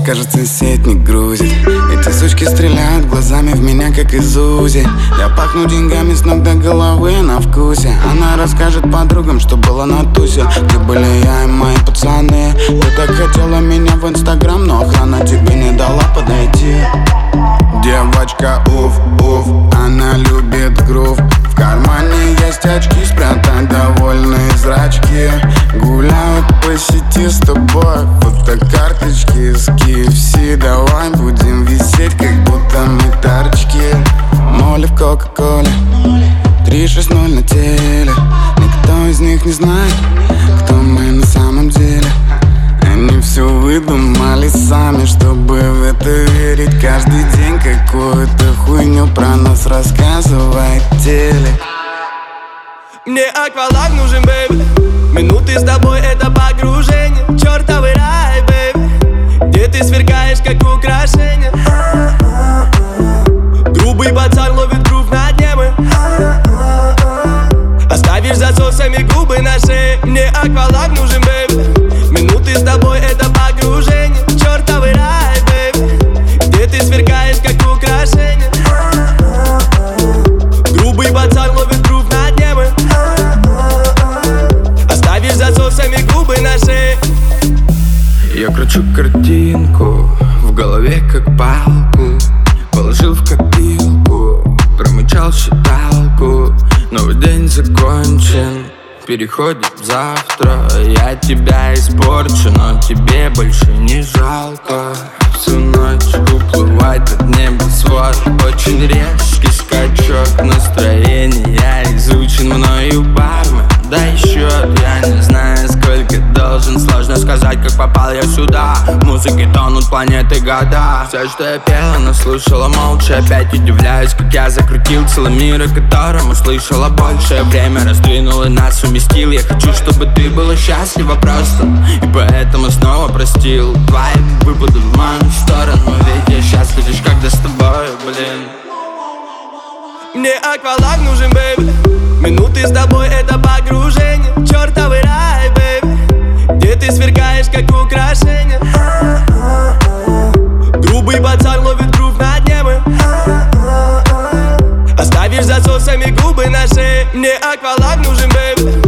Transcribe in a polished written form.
кажется, сеть не грузит. Эти сучки стреляют глазами в меня, как из УЗИ. Я пахну деньгами с ног до головы, на вкусе. Она расскажет подругам, что было на тусе, где были я и мои пацаны. Ты так хотела меня в Инстаграм, но охрана тебе не дала подойти. Девочка, уф, она любит грув. В кармане есть очки, спрятать довольные зрачки. Гуляют по сети с тобой фотокарточки из KFC. Давай будем висеть, как будто мы торчки. Молли в Кока-Коле, 360 на теле. Никто из них не знает, кто мы на самом деле. Они все выдумали сами, чтобы в это верить. Каждый день какую-то хуйню про нас рассказывает телек. Мне акваланг нужен, бэйби. Минуты с тобой — это погружение. Чёртовый рай, бэйби, где ты сверкаешь, как украшение. Грубый пацан ловит грув на дне мы. Оставишь засосами губы на шее. Мне акваланг нужен, бэйби. Минуты с тобой — это погружение. Чёртовый рай, бэйби, где ты сверкаешь, как украшение. Грубый пацан ловит грув на дне мы. Оставишь засосами губы на шее. Я кручу картинку в голове, как палку. Положил в копилку, промычал считалку. Новый день закончен, переходит в завтра. Я тебя испорчу, но тебе больше не жалко. Всю ночь уплывает от небосвод. Очень резкий скачок настроения изучен мною бармен. Дай счет, я не знаю, сколько должен. Сложно сказать, как попал я сюда. В музыке тонут планеты года. Все, что я пела, но слушала молча. Опять удивляюсь, как я закрутил целый мир, о котором услышала больше. Время раздвинул и нас уместил. Я хочу, чтобы ты была счастлива просто, и поэтому снова простил. Твои выпады в мою сторону, ведь я счастлив лишь когда с тобой, блин. Мне акваланг нужен, бэйби. Минуты с тобой — это погружение. Чёртовый рай, бэйби, где ты сверкаешь, как украшение. Грубый пацан ловит грув на дне мы. Оставишь засосами губы на шее. Мне акваланг нужен, бэйби.